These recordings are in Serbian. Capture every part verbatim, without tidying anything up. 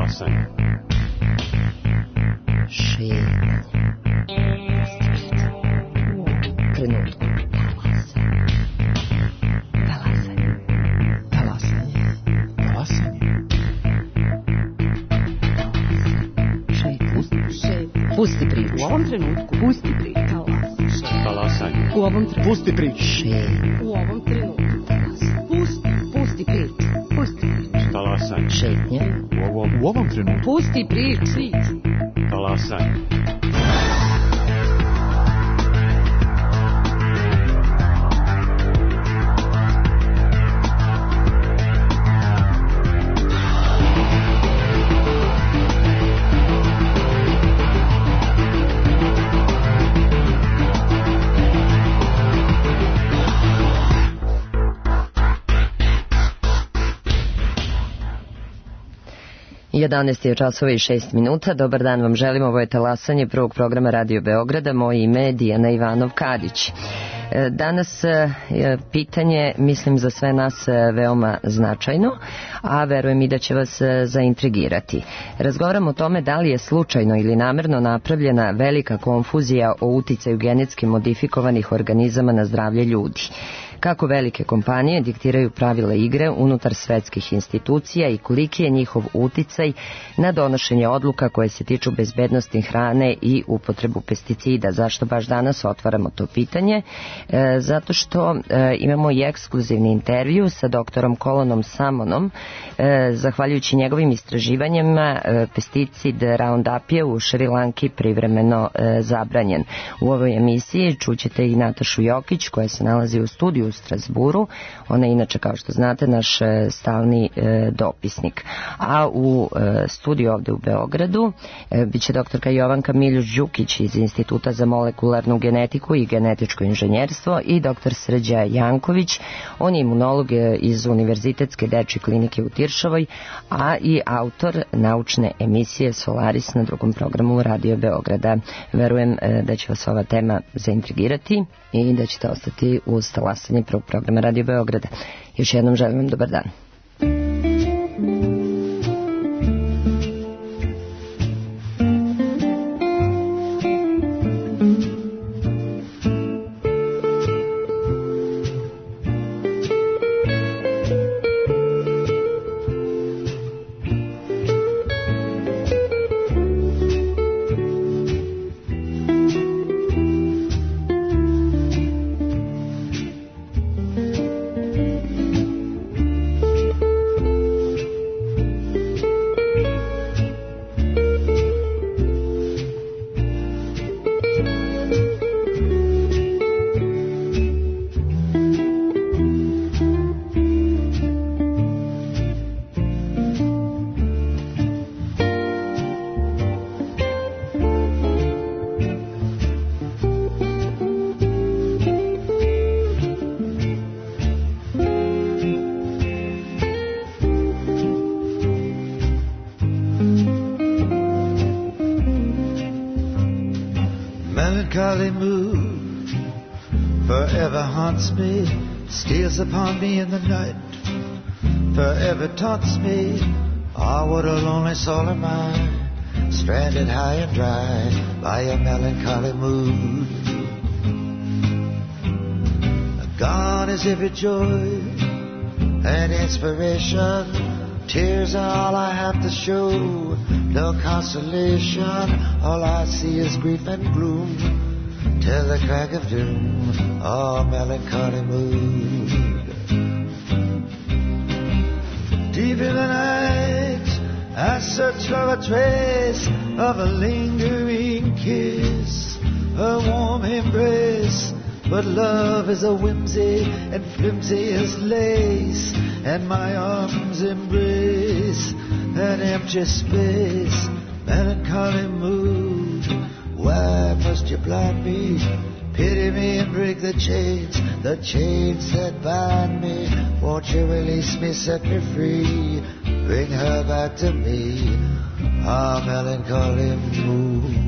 Talasanje. Šetnje. Trenutku. Talasanje. Talasanje. Talasanje. Šetnje. Pusti priču. U ovom trenutku. Pusti priču. Talasanje. U ovom trenutku. Pusti priču. Šetnje. U ovom trenutku. Pusti. Pusti priču. Pusti priču. Talasanje. Šetnje. U ovom, u ovom trenutku. Pusti priču. Talasanje. jedanaest je časova i šest minuta. Dobar dan vam želim. Ovo je Talasanje prvog programa Radio Beograda. Moje ime je Dijana Ivanov-Kadić. Danas je pitanje, mislim, za sve nas veoma značajno, a verujem i da će vas zaintrigirati. Razgovaramo o tome da li je slučajno ili namerno napravljena velika konfuzija o uticaju genetski modifikovanih organizama na zdravlje ljudi. Kako velike kompanije diktiraju pravila igre unutar svetskih institucija i koliki je njihov uticaj na donošenje odluka koje se tiču bezbednosti hrane i upotrebu pesticida. Zašto baš danas otvaramo to pitanje? E, zato što e, imamo i ekskluzivni intervju sa doktorom Colonom Salmonom. E, zahvaljujući njegovim istraživanjima, e, pesticid Roundup je u Šrilanki privremeno e, zabranjen. U ovoj emisiji čućete i Natašu Jokić koja se nalazi u studiju u Strasburu. Ona je inače, kao što znate, naš stalni e, dopisnik. A u e, studiju ovde u Beogradu e, biće doktorka Jovanka Miljuš-Đukić iz Instituta za molekularnu genetiku i genetičko inženjerstvo i doktor Srđa Janković. On je imunolog iz Univerzitetske dečje klinike u Tiršovoj, a i autor naučne emisije Solaris na drugom programu Radio Beograda. Verujem e, da će vas ova tema zaintrigirati i da ćete ostati uz Talasanje prvog programa Radio Beograda. Još jednom želim vam dobar dan. Melancholy mood forever haunts me, steals upon me in the night, forever taunts me. Ah, what a lonely soul am I, stranded high and dry by a melancholy mood. Gone is every joy and inspiration, tears are all I have to show, no consolation, all I see is grief and gloom, till the crack of doom, oh melancholy mood. Deep in the night, I search for a trace of a lingering kiss, a warm embrace, but love is a whimsy and flimsy as lace, and my arms embrace an empty space, melancholy mood. Why must you blind me? Pity me and break the chains, the chains that bind me. Won't you release me, set me free, bring her back to me, ah, melancholy mood.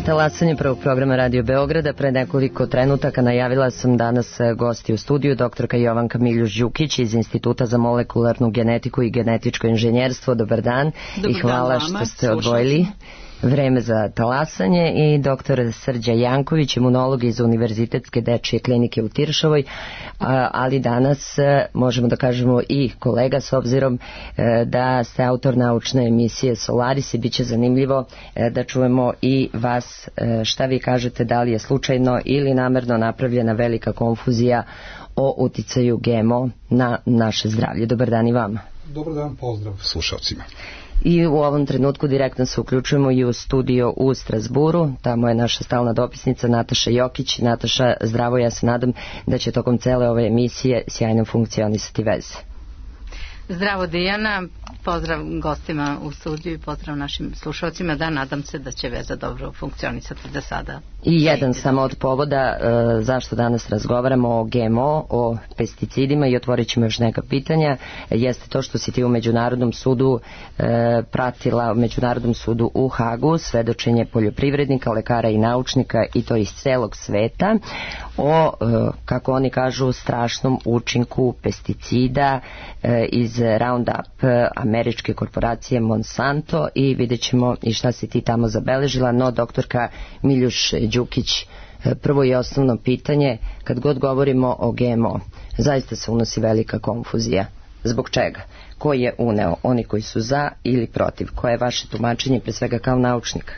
je talasanje prvog programa Radio Beograda. Pre nekoliko trenutaka najavila sam danas gosti u studiju, doktorka Jovanka Miljuš-Đukić iz Instituta za molekularnu genetiku i genetičko inženjerstvo. Dobar dan. Dobar i hvala dan što vama, ste odvojili vreme za talasanje, i doktor Srđa Janković, imunolog iz Univerzitetske dečije klinike u Tiršovoj, ali danas možemo da kažemo i kolega, s obzirom da ste autor naučne emisije Solaris, i bit će zanimljivo da čujemo i vas šta vi kažete, da li je slučajno ili namerno napravljena velika konfuzija o uticaju G M O na naše zdravlje. Dobar dan i vama. Dobar dan, pozdrav slušalcima. I u ovom trenutku direktno se uključujemo i u studio u Strasburu. Tamo je naša stalna dopisnica Nataša Jokić. Nataša, zdravo, ja se nadam da će tokom cele ove emisije sjajno funkcionisati veze. Zdravo Dijana, pozdrav gostima u studiju i pozdrav našim slušalcima. Da, nadam se da će veza dobro funkcionisati za sada. I jedan samo od povoda e, zašto danas razgovaramo o G M O, o pesticidima, i otvorit ćemo još neka pitanja, jeste to što si ti u Međunarodnom sudu e, pratila, u Međunarodnom sudu u Hagu, svedočenje poljoprivrednika, lekara i naučnika, i to iz celog sveta, o, e, kako oni kažu, strašnom učinku pesticida e, iz Roundup američke korporacije Monsanto, i vidjet ćemo i šta si ti tamo zabeležila. No, doktorka Miljuš Đukić, prvo i osnovno pitanje, kad god govorimo o G M O, zaista se unosi velika konfuzija. Zbog čega? Ko je uneo? Oni koji su za ili protiv? Koje je vaše tumačenje, pre svega kao naučnika?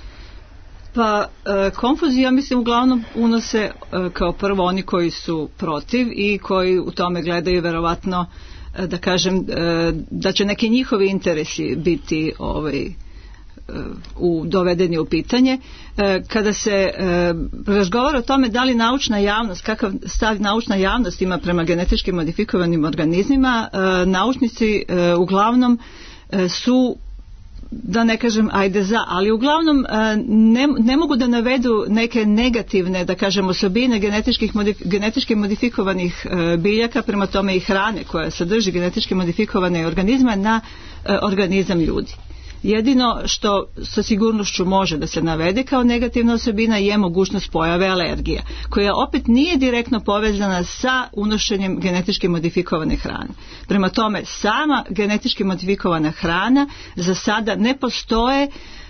Pa, e, konfuzija, mislim, uglavnom unose e, kao prvo oni koji su protiv i koji u tome gledaju verovatno, e, da kažem, e, da će neki njihovi interesi biti ovaj, u, dovedeni u pitanje. E, kada se e, razgovara o tome da li naučna javnost, kakav stav naučna javnost ima prema genetički modifikovanim organizmima, e, naučnici e, uglavnom e, su, da ne kažem ajde za, ali uglavnom ne, ne mogu da navedu neke negativne, da kažem, osobine genetičkih modif, genetički modifikovanih e, biljaka, prema tome i hrane koja sadrži genetički modifikovane organizme na e, organizam ljudi. Jedino što sa sigurnošću može da se navede kao negativna osobina je mogućnost pojave alergija, koja opet nije direktno povezana sa unošenjem genetički modifikovane hrane. Prema tome, sama genetički modifikovana hrana za sada ne postoje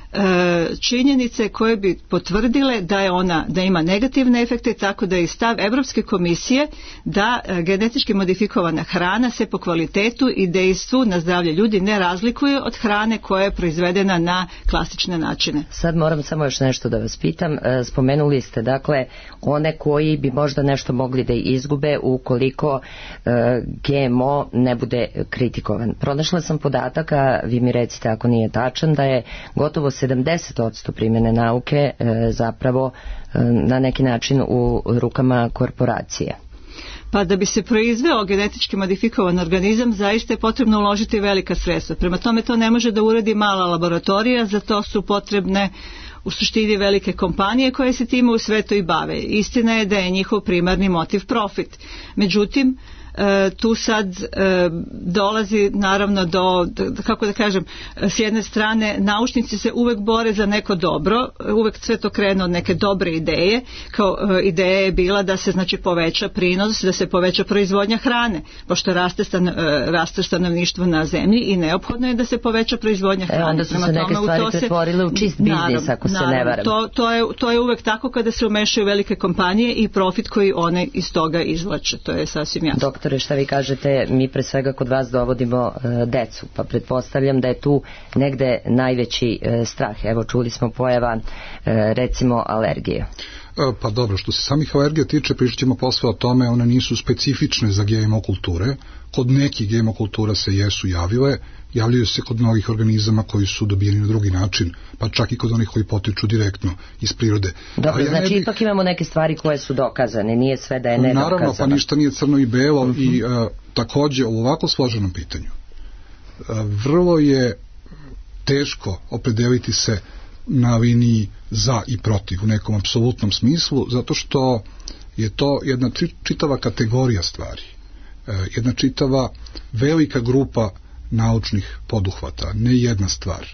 činjenice koje bi potvrdile da je ona, da ima negativne efekte, tako da je stav Evropske komisije da genetički modifikovana hrana se po kvalitetu i dejstvu na zdravlje ljudi ne razlikuje od hrane koja je proizvedena na klasične načine. Sad moram samo još nešto da vas pitam. Spomenuli ste dakle one koji bi možda nešto mogli da izgube ukoliko G M O ne bude kritikovan. Pronašla sam podatak, a vi mi recite ako nije tačan, da je gotovo sedamdeset posto primjene nauke e, zapravo e, na neki način u rukama korporacije. Pa da bi se proizveo genetički modifikovan organizam, zaista je potrebno uložiti velika sredstva. Prema tome to ne može da uradi mala laboratorija, za to su potrebne u suštini velike kompanije koje se time u svetu i bave. Istina je da je njihov primarni motiv profit. Međutim, E, tu sad e, dolazi naravno do, do, kako da kažem, s jedne strane naučnici se uvek bore za neko dobro, uvek sve to krene od neke dobre ideje, kao e, ideja je bila da se znači poveća prinos, da se poveća proizvodnja hrane, pošto raste, stan, e, raste stanovništvo na zemlji i neophodno je da se poveća proizvodnja hrane. E, onda su se neke stvari pretvorile u čist biznis, naravno, ako se naravno, ne varam. To, to, je, to je uvek tako kada se umešaju velike kompanije i profit koji one iz toga izvlače, to je sasvim jasno. Doktore, šta vi kažete, mi pre svega kod vas dovodimo uh, decu, pa pretpostavljam da je tu negde najveći uh, strah. Evo, čuli smo pojava uh, recimo alergije. Pa dobro, što se samih alergija tiče, pričat ćemo posle o tome, one nisu specifične za G M O kulture. Kod nekih G M O kultura se jesu javile, javljaju se kod mnogih organizama koji su dobijeni na drugi način, pa čak i kod onih koji potiču direktno iz prirode. Dobro, ja znači bih... ipak imamo neke stvari koje su dokazane, nije sve da je nedokazano. Naravno, pa ništa nije crno i belo. Uh-huh. I uh, takođe u ovako složenom pitanju uh, vrlo je teško opredeliti se na liniji za i protiv u nekom apsolutnom smislu, zato što je to jedna čitava kategorija stvari, jedna čitava velika grupa naučnih poduhvata, ne jedna stvar.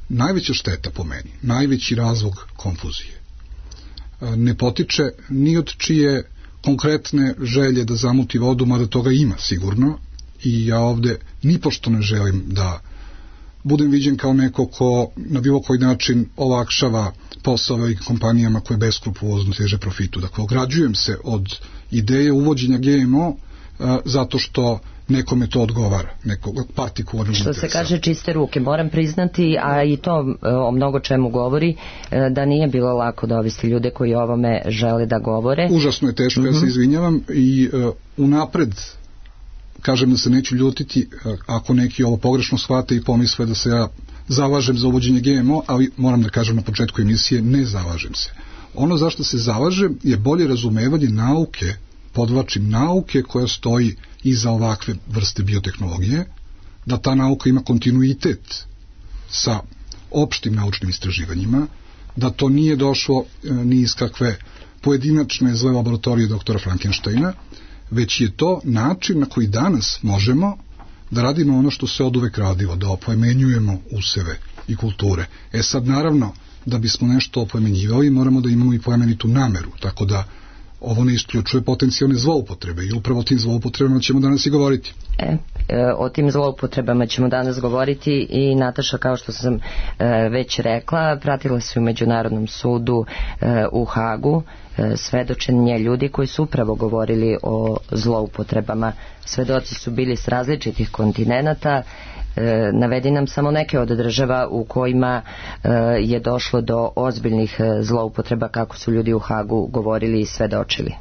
najveća šteta po meni, najveći razlog konfuzije ne potiče ni od čije konkretne želje da zamuti vodu, mada toga ima sigurno, i ja ovde nipošto ne želim da budem viđen kao neko ko na bilo koji način olakšava posao velikim kompanijama koje beskrupulozno teže profitu. Dakle, ograđujem se od ideje uvođenja G M O a, zato što nekome to odgovara, nekog partikularnog što interesa. se kaže čiste ruke. Moram priznati, a i to o mnogo čemu govori, da nije bilo lako dovesti ljude koji o ovome žele da govore. Užasno je teško, mm-hmm. ja se izvinjavam i uh, unapred kažem da se neću ljutiti uh, ako neki ovo pogrešno shvate i pomisle da se ja zalažem za uvođenje G M O, ali moram da kažem na početku emisije, ne zalažem se. Ono zašto se zalažem je bolje razumevanje nauke, podvlačim nauke koja stoji iza ovakve vrste biotehnologije, da ta nauka ima kontinuitet sa opštim naučnim istraživanjima, da to nije došlo e, ni iz kakve pojedinačne zle laboratorije doktora Frankensteina, već je to način na koji danas možemo da radimo ono što se oduvek radilo, da oplemenjujemo useve i kulture. E sad, naravno, da bismo nešto oplemenjivali, moramo da imamo i plemenitu nameru, tako da ovo ne isključuje potencijalne zloupotrebe i upravo o tim zloupotrebama ćemo danas i govoriti. E, e, o tim zloupotrebama ćemo danas govoriti i Nataša, kao što sam e, već rekla, pratila se u Međunarodnom sudu e, u Hagu e, svedočenje ljudi koji su upravo govorili o zloupotrebama. Svedoci su bili s različitih kontinenata. E, navedi nam samo neke od država u kojima e, je došlo do ozbiljnih e, zloupotreba, kako su ljudi u Hagu govorili i svedočili.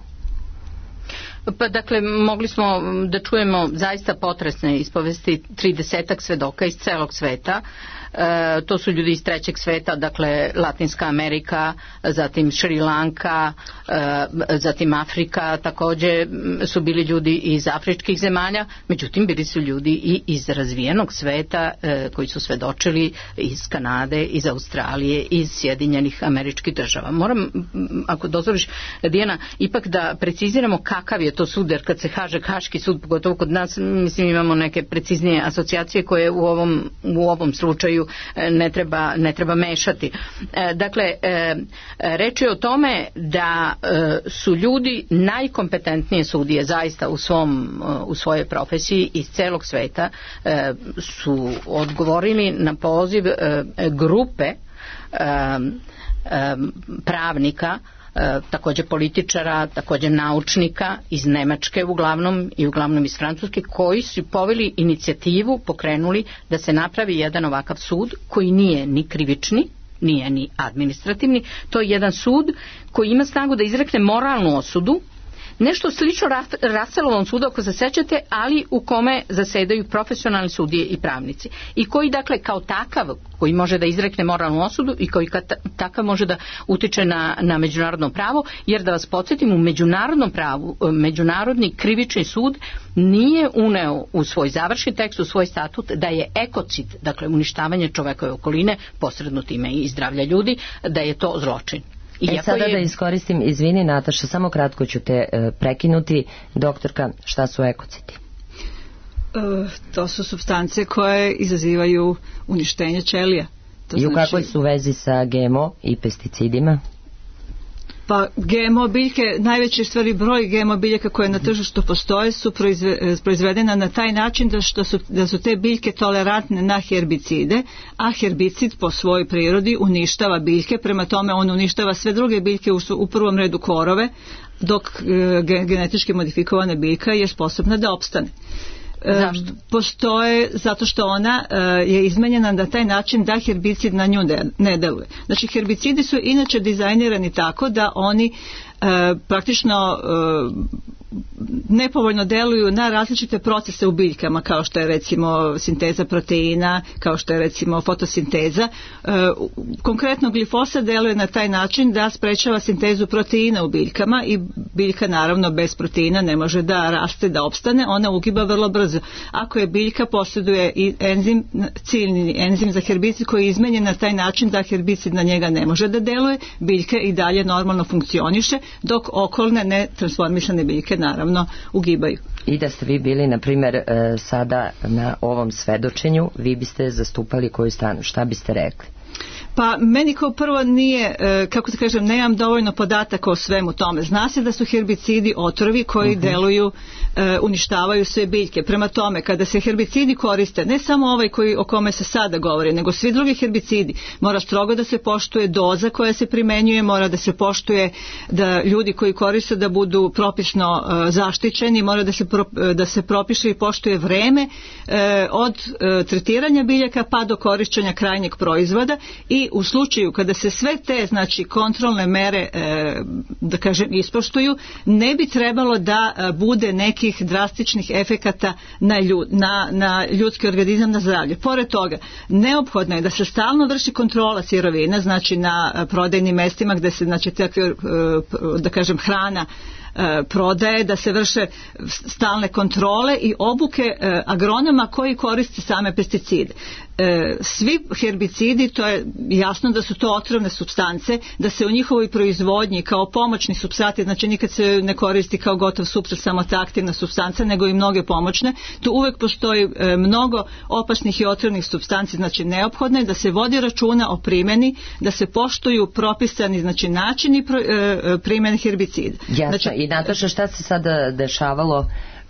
Pa dakle, mogli smo da čujemo zaista potresne ispovesti tridesetak svedoka iz celog sveta. E, to su ljudi iz trećeg sveta, dakle Latinska Amerika, zatim Šri Lanka, e, zatim Afrika, takođe su bili ljudi iz afričkih zemalja, međutim bili su ljudi i iz razvijenog sveta e, koji su svedočili iz Kanade, iz Australije, iz Sjedinjenih Američkih Država. Moram, ako dozvoliš, Dijana, ipak da preciziramo kakav je to sud, jer kad se kaže Haški sud, pogotovo kod nas, mislim imamo neke preciznije asocijacije koje u ovom, u ovom slučaju ne treba, ne treba mešati. Dakle, reč je o tome da su ljudi najkompetentnije sudije zaista u, svom, u svojoj profesiji iz celog sveta su odgovorili na poziv grupe pravnika, takođe političara, takođe naučnika iz Nemačke uglavnom i uglavnom iz Francuske, koji su poveli inicijativu, pokrenuli da se napravi jedan ovakav sud koji nije ni krivični, nije ni administrativni, to je jedan sud koji ima snagu da izrekne moralnu osudu, nešto slično Russellovom sudu, ako se sećate, ali u kome zasedaju profesionalni sudije i pravnici. I koji, dakle, kao takav, koji može da izrekne moralnu osudu i koji takav može da utiče na, na međunarodno pravo, jer da vas podsjetim, u međunarodnom pravu, Međunarodni krivični sud nije uneo u svoj završni tekst, u svoj statut, da je ekocid, dakle uništavanje čovekove okoline, posredno time i zdravlja ljudi, da je to zločin. E sada je... da iskoristim, izvini Nataša, samo kratko ću te e, prekinuti. Doktorka, šta su ekocidi? E, to su supstance koje izazivaju uništenje ćelija. To I znači... u kakvoj su vezi sa G M O i pesticidima? Pa G M O biljke, najveći stvari broj G M O biljaka koje na tržištu postoje su proizve, proizvedena na taj način da, što su, da su te biljke tolerantne na herbicide, a herbicid po svojoj prirodi uništava biljke, prema tome on uništava sve druge biljke, u, u prvom redu korove, dok e, genetički modifikovana biljka je sposobna da opstane. Zašto? Postoje zato što ona uh, je izmenjena na taj način da herbicid na nju ne, ne deluje. Znači herbicidi su inače dizajnirani tako da oni uh, praktično uh, nepovoljno deluju na različite procese u biljkama, kao što je recimo sinteza proteina, kao što je recimo fotosinteza. E, konkretno glifosat deluje na taj način da sprečava sintezu proteina u biljkama i biljka naravno bez proteina ne može da raste, da opstane, ona ugiba vrlo brzo. Ako je biljka posjeduje i enzim, ciljni enzim za herbicid koji je izmenjen na taj način da herbicid na njega ne može da deluje, biljka i dalje normalno funkcioniše, dok okolne netransformisane biljke naravno ugibaju. I da ste vi bili, na primjer, sada na ovom svedočenju, vi biste zastupali koju stranu? Šta biste rekli? Pa meni kao prvo nije, kako da kažem, nemam dovoljno podataka o svemu tome. Zna se da su herbicidi otrovi koji uh-huh. deluju, uništavaju sve biljke. Prema tome, kada se herbicidi koriste, ne samo ovaj koji, o kome se sada govori, nego svi drugi herbicidi, mora strogo da se poštuje doza koja se primenjuje, mora da se poštuje da ljudi koji koriste da budu propisno zaštićeni, mora da se, pro, da se propiše i poštuje vreme od tretiranja biljaka pa do korišćenja krajnjeg proizvoda. I u slučaju kada se sve te, znači, kontrolne mere, e, da kažem, ispoštuju, ne bi trebalo da e, bude nekih drastičnih efekata na, ljud, na, na ljudski organizam, na zdravlje. Pored toga, neophodno je da se stalno vrši kontrola sirovina, znači na e, prodajnim mestima gde se, znači, takve, e, da kažem, hrana prodaje, da se vrše stalne kontrole i obuke agronoma koji koriste same pesticide. Svi herbicidi, to je jasno da su to otrovne supstance, da se u njihovoj proizvodnji kao pomoćni supstrati, znači nikad se ne koristi kao gotov supstrat samo ta aktivna supstanca, nego i mnoge pomoćne, tu uvek postoji mnogo opasnih i otrovnih supstanci, znači neophodno je da se vodi računa o primjeni, da se poštuju propisani, znači, načini primjene herbicida. Jasno. Znači, i Nataša, šta se sada dešavalo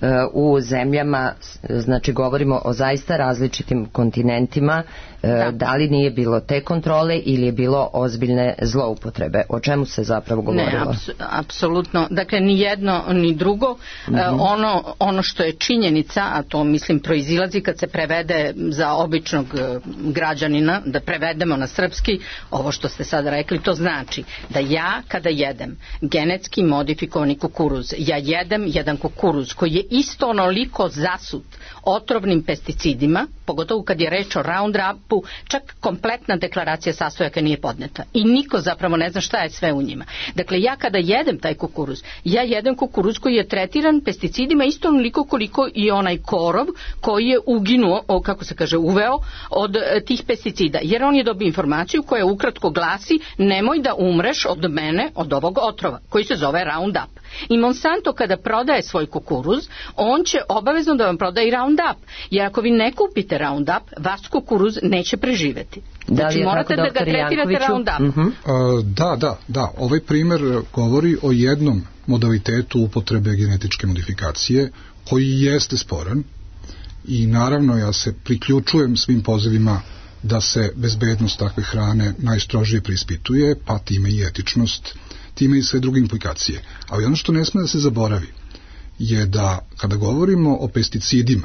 u zemljama, znači govorimo o zaista različitim kontinentima, da. da li nije bilo te kontrole ili je bilo ozbiljne zloupotrebe? O čemu se zapravo govorilo? Ne, aps, apsolutno. Dakle, ni jedno ni drugo. Mm-hmm. E, ono, ono što je činjenica, a to mislim proizilazi kad se prevede za običnog građanina, da prevedemo na srpski, ovo što ste sad rekli, to znači da ja kada jedem genetski modifikovani kukuruz, ja jedem jedan kukuruz koji je isto onoliko zasut otrovnim pesticidima, pogotovo kad je reč o Roundupu, čak kompletna deklaracija sastojaka nije podneta i niko zapravo ne zna šta je sve u njima. Dakle, ja kada jedem taj kukuruz, ja jedem kukuruz koji je tretiran pesticidima isto onoliko koliko i onaj korov koji je uginuo, o, kako se kaže, uveo od e, tih pesticida, jer on je dobio informaciju koja ukratko glasi: nemoj da umreš od mene, od ovog otrova, koji se zove Roundup. I Monsanto kada prodaje svoj kukuruz, on će obavezno da vam prodaje i Roundup, jer ako vi ne kupite Roundup, vaš kukuruz neće preživeti. Znači, morate da ga tretirate Roundup. Uh-huh. Uh, da, da, da. Ovaj primer govori o jednom modalitetu upotrebe genetičke modifikacije koji jeste sporan i naravno ja se priključujem svim pozivima da se bezbednost takve hrane najstrožije preispituje, pa time i etičnost, time i sve druge implikacije. Ali ono što ne sme da se zaboravi je da kada govorimo o pesticidima,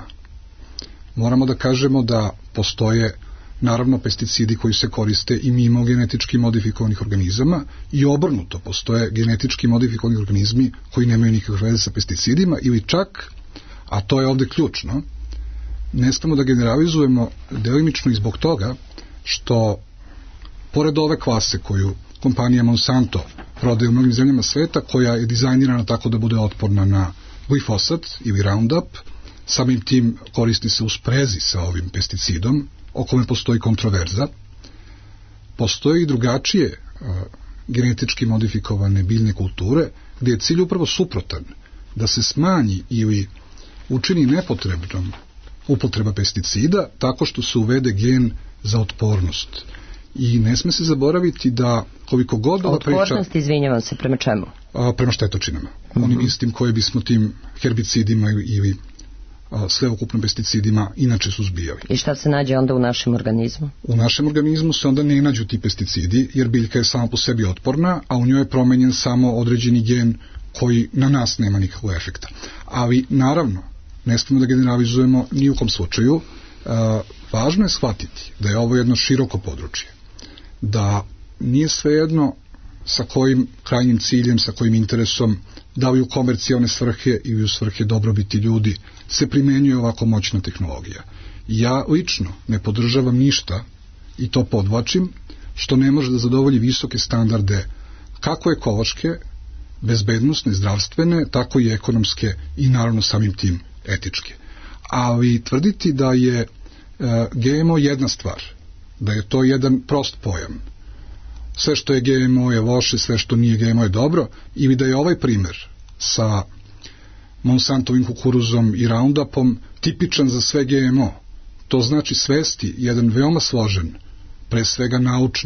moramo da kažemo da postoje naravno pesticidi koji se koriste i mimo genetički modifikovanih organizama i obrnuto, postoje genetički modifikovani organizmi koji nemaju nikakve veze sa pesticidima ili čak, a to je ovde ključno, ne smemo da generalizujemo delimično i zbog toga što pored ove klase koju kompanija Monsanto prodaje u mnogim zemljama sveta, koja je dizajnirana tako da bude otporna na glifosat ili Roundup, samim tim koristi se u sprezi sa ovim pesticidom, o kome postoji kontroverza. Postoje i drugačije uh, genetički modifikovane biljne kulture, gdje je cilj upravo suprotan, da se smanji ili učini nepotrebnom upotreba pesticida tako što se uvede gen za otpornost. I ne sme se zaboraviti da koliko god ova priča... Otpornost, izvinjavam se, prema čemu? A, prema štetočinama. Mm-hmm. Onim istim koje bismo tim herbicidima ili a, sveukupno pesticidima inače suzbijali. I šta se nađe onda u našem organizmu? U našem organizmu se onda ne nađu ti pesticidi, jer biljka je sama po sebi otporna, a u njoj je promenjen samo određeni gen koji na nas nema nikakvog efekta. Ali, naravno, ne smemo da generalizujemo ni u kom slučaju. A, važno je shvatiti da je ovo jedno široko područje, da nije svejedno sa kojim krajnjim ciljem, sa kojim interesom, da li u komercijalne svrhe ili u svrhe dobrobiti ljudi se primenjuje ovako moćna tehnologija. Ja lično ne podržavam ništa, i to podvlačim, što ne može da zadovolji visoke standarde kako ekološke, bezbednosne, zdravstvene, tako i ekonomske i naravno samim tim etičke. Ali tvrditi da je e, G M O jedna stvar, da je to jedan prost pojam, sve što je G M O je loše, sve što nije G M O je dobro, ili da je ovaj primer sa Monsantovim kukuruzom i Roundupom tipičan za sve G M O, to znači svesti jedan veoma složen, pre svega naučni,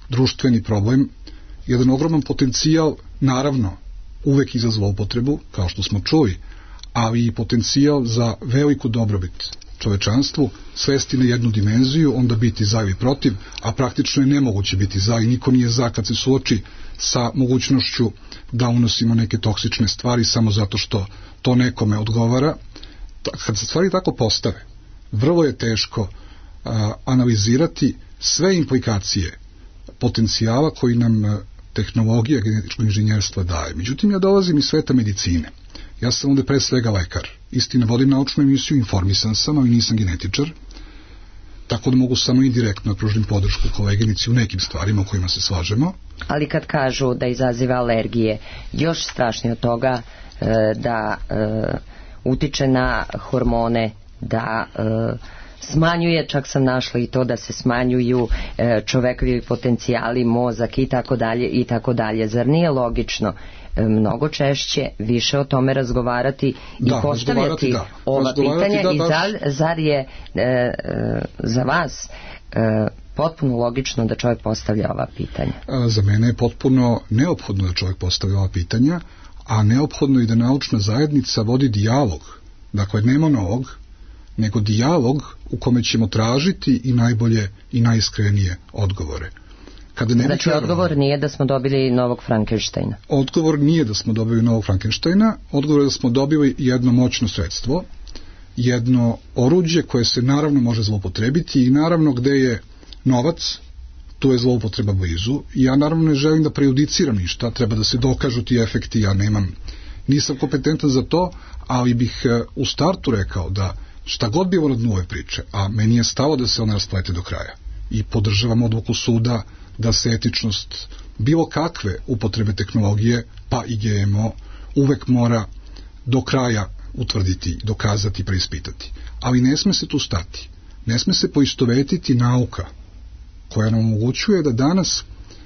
društveni problem, jedan ogroman potencijal, naravno, uvek i za zloupotrebu, kao što smo čuli, ali i potencijal za veliku dobrobit čovečanstvu, svesti na jednu dimenziju, onda biti za ili protiv, a praktično je nemoguće biti za i niko nije za kad se suoči sa mogućnošću da unosimo neke toksične stvari samo zato što to nekome odgovara. Kad se stvari tako postave, vrlo je teško a, analizirati sve implikacije potencijala koji nam a, tehnologija genetičkog inženjerstva daje. Međutim, ja dolazim iz sveta medicine. Ja sam ovde pre svega lekar. Istina, vodim naučnu emisiju, informisan sam, ali nisam genetičar, tako da mogu samo indirektno pružim podršku koleginici u nekim stvarima u kojima se slažemo. Ali kad kažu da izaziva alergije, još strašnije od toga e, da e, utiče na hormone, da e, smanjuje, čak sam našla i to da se smanjuju e, čovekovi potencijali, mozak i tako dalje i tako dalje. Zar nije logično mnogo češće više o tome razgovarati i da, postavljati da. ova pitanja da, i baš... zar, zar je e, e, za vas e, potpuno logično da čovjek postavlja ova pitanja? A, za mene je potpuno neophodno da čovjek postavlja ova pitanja, a neophodno i da naučna zajednica vodi dijalog, dakle ne monolog, nego dijalog u kome ćemo tražiti i najbolje i najiskrenije odgovore. Kada ne znači vjerovali, odgovor nije da smo dobili novog Frankensteina. Odgovor nije da smo dobili novog Frankensteina, odgovor je da smo dobili jedno moćno sredstvo, jedno oruđe koje se naravno može zloupotrebiti i naravno gde je novac, tu je zloupotreba blizu. I ja naravno ne želim da prejudiciram ništa, treba da se dokažu ti efekti, ja nemam, nisam kompetentan za to, ali bih u startu rekao da šta god bilo na dnu ove priče, a meni je stalo da se ona rasplete do kraja i podržavam odluku suda da se etičnost bilo kakve upotrebe tehnologije, pa i G M O, uvek mora do kraja utvrditi, dokazati, preispitati. Ali ne sme se tu stati. Ne sme se poistovetiti nauka koja nam omogućuje da danas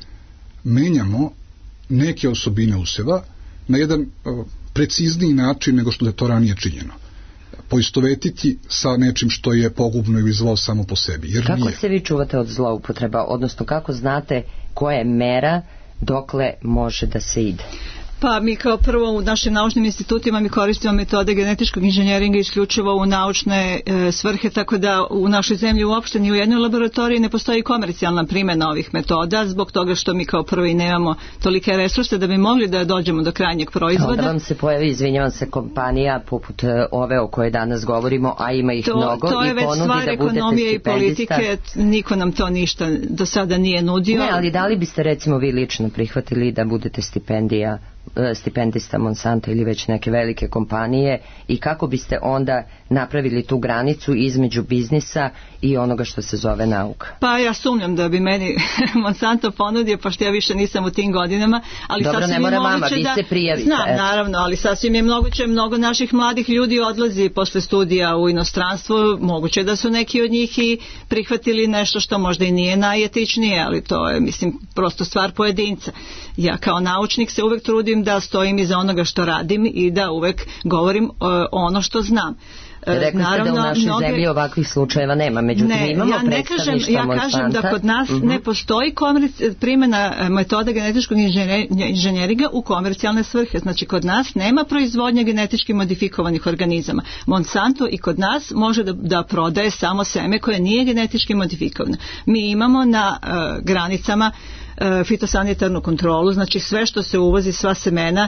menjamo neke osobine useva na jedan uh, precizniji način nego što je to ranije činjeno. Poistovetiti sa nečim što je pogubno ili zlo samo po sebi. Jer kako nije. se vi čuvate od zloupotreba, odnosno kako znate koja je mera dokle može da se ide? Pa mi kao prvo u našim naučnim institutima mi koristimo metode genetičkog inženjeringa isključivo u naučne e, svrhe, tako da u našoj zemlji uopšte ni u jednoj laboratoriji ne postoji komercijalna primjena ovih metoda, zbog toga što mi kao prvo i nemamo tolike resurse da bi mogli da dođemo do krajnjeg proizvoda. Onda vam se pojavi, izvinjavam se, kompanija poput ove o kojoj danas govorimo, a ima ih to, mnogo to i ponudi da budete stipendista. To je već stvar ekonomije i politike, niko nam to ništa do sada nije nudio. Ne, ali da li biste recimo vi lično prihvatili da budete stipendija stipendista Monsanto ili već neke velike kompanije i kako biste onda napravili tu granicu između biznisa i onoga što se zove nauka? Pa ja sumnjam da bi meni Monsanto ponudio, pošto ja više nisam u tim godinama, ali dobro, sasvim ne mora je moguće mama, vi da... se prijavite. Znam, eto. Naravno, ali sasvim je moguće, mnogo naših mladih ljudi odlazi posle studija u inostranstvo, moguće da su neki od njih i prihvatili nešto što možda i nije najetičnije, ali to je, mislim, prosto stvar pojedinca. Ja kao naučnik se uvek trudim da stojim iza onoga što radim i da uvek govorim uh, ono što znam. Rekli ste da u našoj mnoge... zemlji ovakvih slučajeva nema, međutim ne, imamo ja ne kažem, ja kažem da kod nas uh-huh. ne postoji komerci... primjena metoda genetičkog inženjeringa u komercijalne svrhe. Znači kod nas nema proizvodnje genetički modifikovanih organizama. Monsanto i kod nas može da, da prodaje samo seme koje nije genetički modifikovano. Mi imamo na uh, granicama uh, fitosanitarnu kontrolu, znači sve što se uvozi, sva semena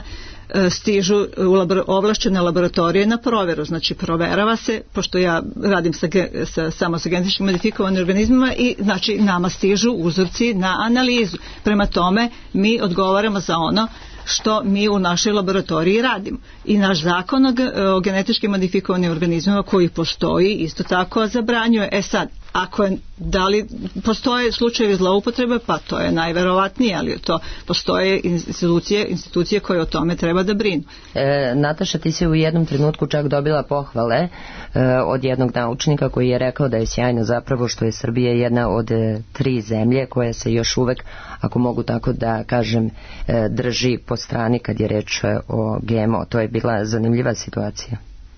stižu u labor, ovlašćene laboratorije na provjeru, znači proverava se, pošto ja radim sa, sa, samo sa genetički modifikovanim organizmima i znači nama stižu uzorci na analizu. Prema tome mi odgovaramo za ono što mi u našoj laboratoriji radimo. I naš zakon o, o genetički modifikovanim organizmima koji postoji isto tako zabranjuje. E sad, ako je, da li postoje slučajevi zloupotrebe, pa to je najverovatnije, ali to postoje institucije, institucije koje o tome treba da brinu. E, Nataša, ti si u jednom trenutku čak dobila pohvale e, od jednog naučnika koji je rekao da je sjajno zapravo što je Srbija jedna od e, tri zemlje koja se još uvek, ako mogu tako da kažem, e, drži po strani kad je reč o G M O. To je bila zanimljiva situacija.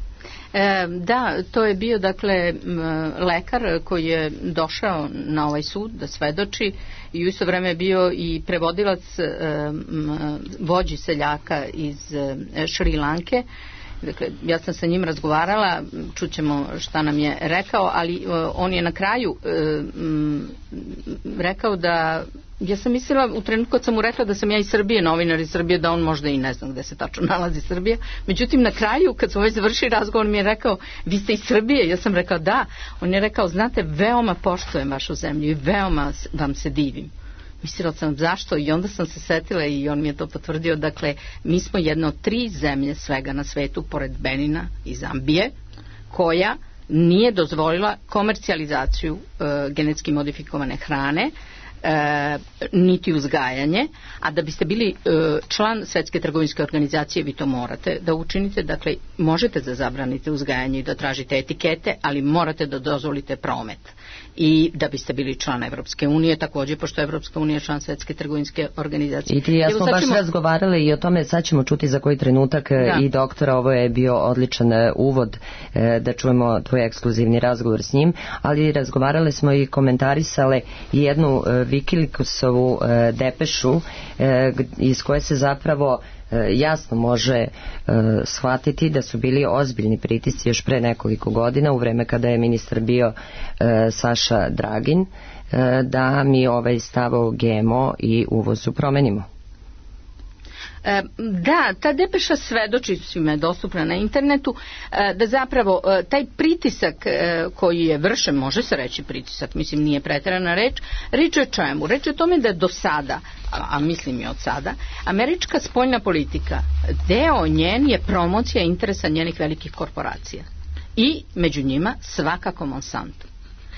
E, da, to je bio dakle lekar koji je došao na ovaj sud da svedoči i u isto vreme je bio i prevodilac e, vođi seljaka iz e, Šri Lanke. Dakle, ja sam sa njim razgovarala, čućemo šta nam je rekao, ali e, on je na kraju e, m, rekao da, ja sam mislila u trenutku kad sam mu rekla da sam ja iz Srbije, novinar iz Srbije, da on možda i ne zna gde se tačno nalazi Srbija. Međutim, na kraju, kad smo već završili razgovor, mi je rekao, vi ste iz Srbije? Ja sam rekao da. On je rekao, znate, veoma poštujem vašu zemlju i veoma vam se divim. Mislila sam zašto i onda sam se setila i on mi je to potvrdio. Dakle, mi smo jedna od tri zemlje svega na svetu, pored Benina i Zambije, koja nije dozvolila komercijalizaciju e, genetski modifikovane hrane, E, niti uzgajanje, a da biste bili e, član Svetske trgovinske organizacije vi to morate da učinite. Dakle, možete da zabranite uzgajanje i da tražite etikete, ali morate da dozvolite promet. I da biste bili član Evropske unije, također, pošto je Evropska unija član Svetske trgovinske organizacije. I ti ja smo baš ćemo... razgovarali i o tome, sad ćemo čuti za koji trenutak da. I doktora, ovo je bio odličan uvod da čujemo tvoj ekskluzivni razgovor s njim, ali razgovarali smo i komentarisale jednu Wikileaksovu depešu iz koje se zapravo jasno može shvatiti da su bili ozbiljni pritisci još pre nekoliko godina u vreme kada je ministar bio Saša Dragin, da mi ovaj stav o G M O i uvozu promenimo. Da, ta depeša svedoči, svima je dostupna na internetu, da zapravo taj pritisak koji je vršen, može se reći pritisak, mislim nije preterana reč, reč je čemu? Reč je o tome da do sada, a mislim i od sada, američka spoljna politika, deo njen je promocija interesa njenih velikih korporacija. I među njima svakako Monsanto.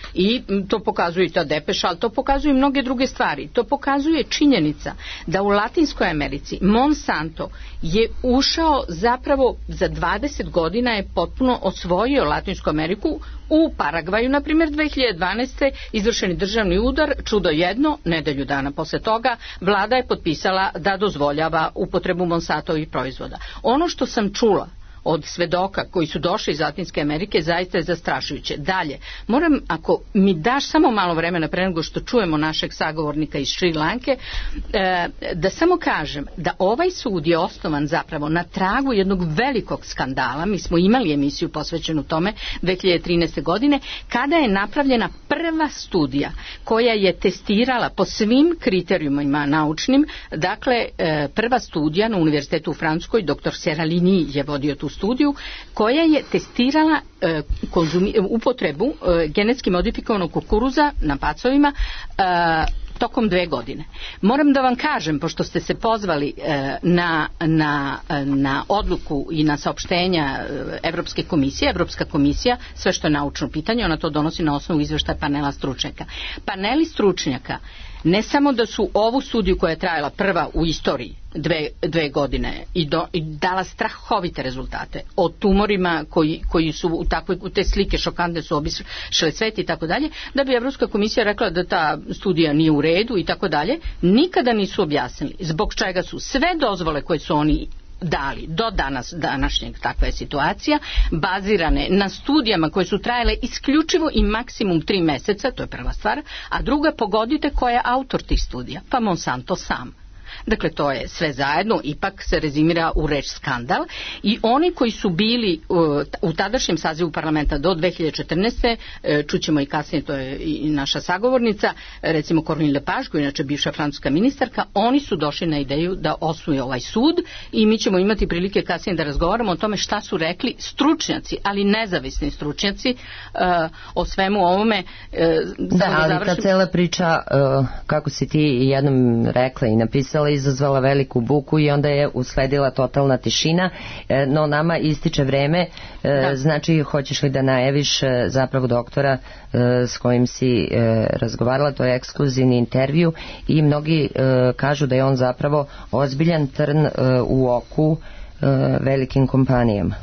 I to pokazuje i ta depeša, ali to pokazuje i mnoge druge stvari. To pokazuje činjenica da u Latinskoj Americi Monsanto je ušao zapravo za dvadeset godina je potpuno osvojio Latinsku Ameriku. U Paragvaju, na primjer, dve hiljade dvanaeste. izvršeni državni udar, čudo jedno, nedelju dana posle toga, vlada je potpisala da dozvoljava upotrebu Monsantovih proizvoda. Ono što sam čula od svedoka koji su došli iz Latinske Amerike zaista je zastrašujuće. Dalje, moram, ako mi daš samo malo vremena pre nego što čujemo našeg sagovornika iz Šri Lanke, e, da samo kažem da ovaj sud je osnovan zapravo na tragu jednog velikog skandala. Mi smo imali emisiju posvećenu tome dve hiljade trinaeste. godine, kada je napravljena prva studija koja je testirala po svim kriterijumima naučnim, dakle e, prva studija na Univerzitetu u Francuskoj, doktor Seralini je vodio tu studiju, koja je testirala e, konzumi, upotrebu e, genetski modifikovanog kukuruza na pacovima e, tokom dve godine. Moram da vam kažem, pošto ste se pozvali e, na, na, na odluku i na saopštenja Evropske komisije, Evropska komisija, sve što je naučno pitanje, ona to donosi na osnovu izveštaja panela stručnjaka. Paneli stručnjaka ne samo da su ovu studiju koja je trajala prva u istoriji dve, dve godine i, do, i dala strahovite rezultate o tumorima koji, koji su u takve, u te slike šokantne su obišle svet i tako dalje, da bi Evropska komisija rekla da ta studija nije u redu i tako dalje, nikada nisu objasnili zbog čega su sve dozvole koje su oni dali do danas današnjeg, takva je situacija, bazirane na studijama koje su trajale isključivo i maksimum tri meseca, to je prva stvar, a druga, pogodite ko je autor tih studija, pa Monsanto sam. Dakle, to je sve zajedno, ipak se rezimira u reč skandal i oni koji su bili uh, u tadašnjem sazivu parlamenta do dve hiljade četrnaeste. Uh, čućemo i kasnije, to je i naša sagovornica, recimo Corinne Lepage, koja je inače bivša francuska ministarka, oni su došli na ideju da osnuje ovaj sud i mi ćemo imati prilike kasnije da razgovaramo o tome šta su rekli stručnjaci, ali nezavisni stručnjaci uh, o svemu ovome. Uh, da, ali završim... ta cela priča, uh, kako si ti jednom rekla i napisala, izazvala veliku buku i onda je usledila totalna tišina, no nama ističe vreme, da. Znači hoćeš li da najaviš zapravo doktora s kojim si razgovarala, to je ekskluzivni intervju i mnogi kažu da je on zapravo ozbiljan trn u oku velikim kompanijama.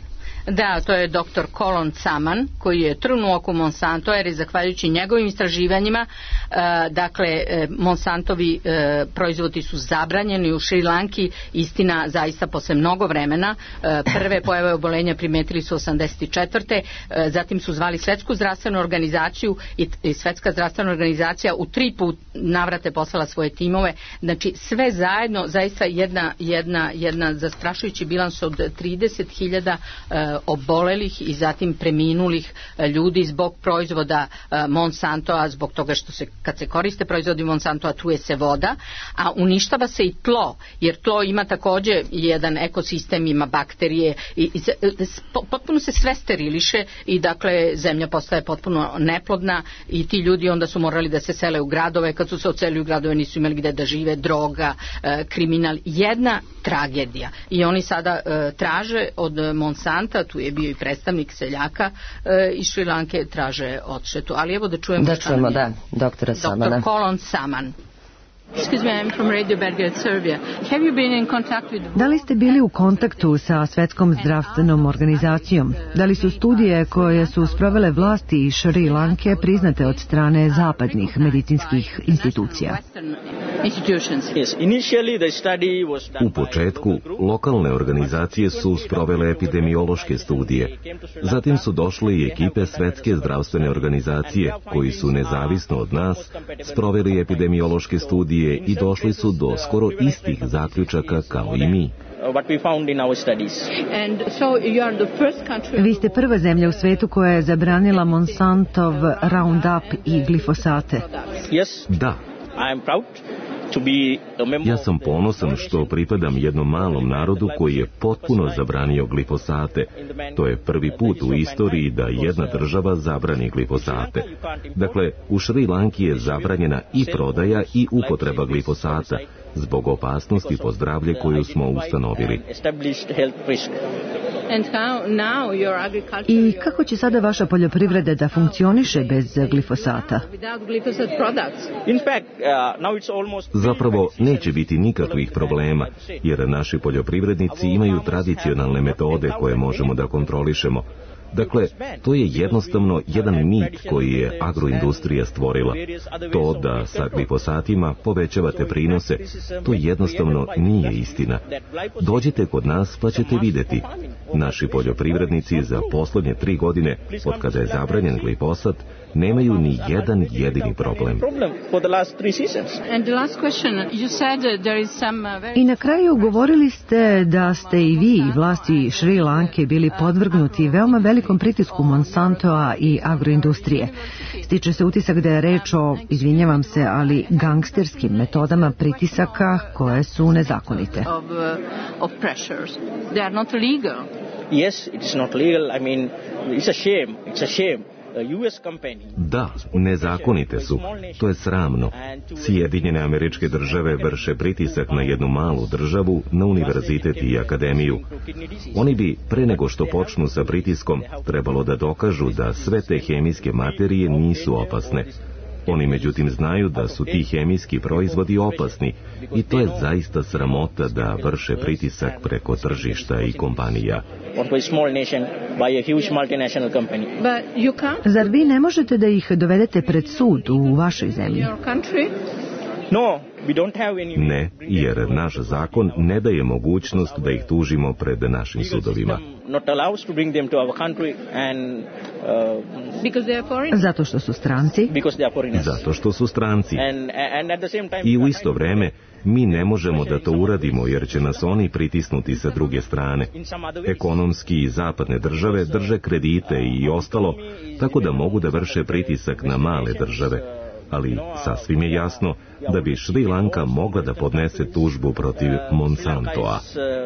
Da, to je doktor Colin Saman, koji je trn u oku Monsanto, jer je zahvaljujući njegovim istraživanjima, e, dakle, e, Monsantovi e, proizvodi su zabranjeni u Šri Lanki, istina zaista posle mnogo vremena. E, prve pojave obolenja primetili su osamdeset četvrte E, zatim su zvali Svetsku zdravstvenu organizaciju i, i Svetska zdravstvena organizacija u tri put navrate poslala svoje timove. Znači, sve zajedno, zaista jedna, jedna, jedna zastrašujući bilans od trideset hiljada e, obolelih i zatim preminulih e, ljudi zbog proizvoda e, Monsantoa, zbog toga što se, kad se koriste proizvodi Monsantoa, truje se voda, a uništava se i tlo, jer tlo ima takođe jedan ekosistem, ima bakterije i, i potpuno se sve steriliše i dakle zemlja postaje potpuno neplodna i ti ljudi onda su morali da se sele u gradove. Kad su se ocelili u gradove nisu imali gde da žive, droga, e, kriminal, jedna tragedija. I oni sada e, traže od Monsanta, tu je bio i predstavnik seljaka e, iz Šri Lanke, traže odštetu. Ali evo da čujemo da čujemo, da, doktora Samana. doktor Colin Saman. Excuse me, I'm from Radio Belgrade, Serbia. Have you been in contact with... Da li ste bili u kontaktu sa Svetskom zdravstvenom organizacijom? Da li su studije koje su sprovele vlasti iz Šri Lanke priznate od strane zapadnih medicinskih institucija? U početku, lokalne organizacije su sprovele epidemiološke studije. Zatim su došle i ekipe Svetske zdravstvene organizacije, koji su nezavisno od nas sproveli epidemiološke studije i došli su do skoro istih zaključaka kao i mi. Vi ste prva zemlja u svetu koja je zabranila Monsantov Roundup i glifosate. Da. Ja sam ponosan što pripadam jednom malom narodu koji je potpuno zabranio glifosate. To je prvi put u istoriji da jedna država zabrani glifosate. Dakle, u Šri Lanki je zabranjena i prodaja i upotreba glifosata zbog opasnosti po zdravlje koju smo ustanovili. I kako će sada vaša poljoprivreda da funkcioniše bez glifosata? Zapravo neće biti nikakvih problema, jer naši poljoprivrednici imaju tradicionalne metode koje možemo da kontrolišemo. Dakle, to je jednostavno jedan mit koji je agroindustrija stvorila. To da sa glifosatima povećavate prinose, to jednostavno nije istina. Dođite kod nas pa ćete vidjeti. Naši poljoprivrednici za poslednje tri godine, od kada je zabranjen glifosat, nemaju ni jedan jedini problem. I na kraju govorili ste da ste i vi i vlasti Šri Lanke bili podvrgnuti veoma velikom pritisku Monsantoa i agroindustrije. Stiče se utisak da je reč o, izvinjavam se, ali gangsterskim metodama pritisaka koje su nezakonite. Yes, it is not legal. I mean, it's a shame. It's a shame. Da, nezakonite su. To je sramno. Sjedinjene Američke Države vrše pritisak na jednu malu državu, na univerzitet i akademiju. Oni bi, pre nego što počnu sa pritiskom, trebalo da dokažu da sve te hemijske materije nisu opasne. Oni međutim znaju da su ti hemijski proizvodi opasni i to je zaista sramota da vrše pritisak preko tržišta i kompanija. Zar vi ne možete da ih dovedete pred sud u vašoj zemlji? Ne, jer naš zakon ne daje mogućnost da ih tužimo pred našim sudovima. Zato što su stranci? Zato što su stranci. I u isto vreme mi ne možemo da to uradimo jer će nas oni pritisnuti sa druge strane. Ekonomski i zapadne države drže kredite i ostalo, tako da mogu da vrše pritisak na male države. Ali sasvim je jasno da bi Šri Lanka mogla da podnese tužbu protiv Monsantoa.